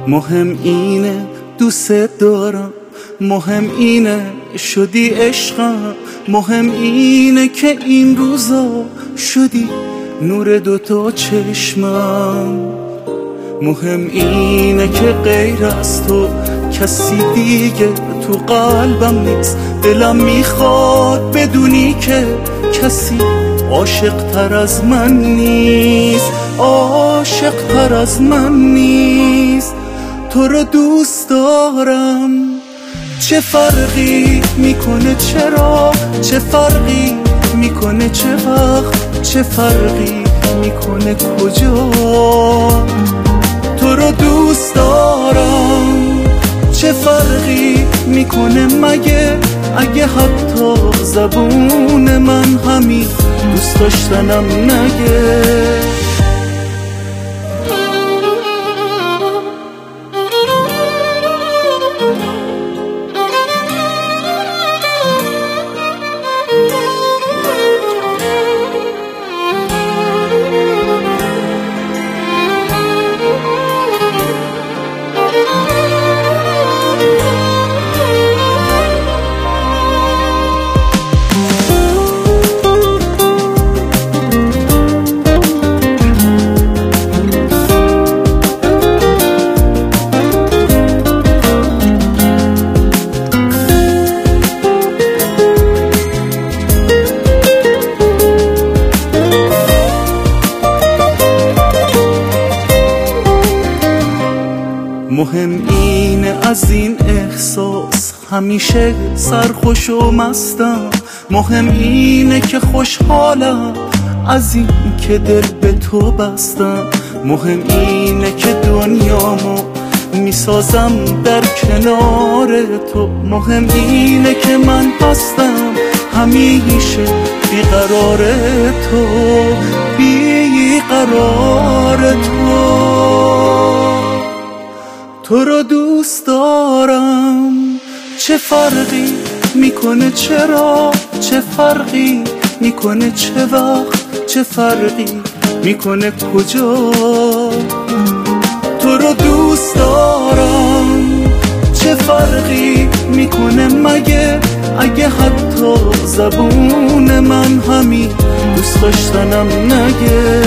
مهم اینه دوست دارم، مهم اینه شدی عشقم، مهم اینه که این روزا شدی نور دوتا چشمم، مهم اینه که غیر از تو کسی دیگه تو قلبم نیست. دلم میخواد بدونی که کسی عاشق تر از من نیست، عاشق تر از من نیست. تو رو دوست دارم، چه فرقی میکنه چرا، چه فرقی میکنه چه وقت، چه فرقی میکنه کجا. تو رو دوست دارم، چه فرقی میکنه مگه اگه حتی زبون من همین دوست داشتنم نگه. مهم اینه از این احساس همیشه سرخوش و مستم، مهم اینه که خوشحالم از این که دل به تو بستم، مهم اینه که دنیامو میسازم در کنار تو، مهم اینه که من هستم همیشه بیقرار تو، بیقرار تو. تو رو دوست دارم، چه فرقی میکنه چرا، چه فرقی میکنه چه وقت، چه فرقی میکنه کجا. تو رو دوست دارم، چه فرقی میکنه مگه اگه حتی زبون من همین دوست داشتنم نگه.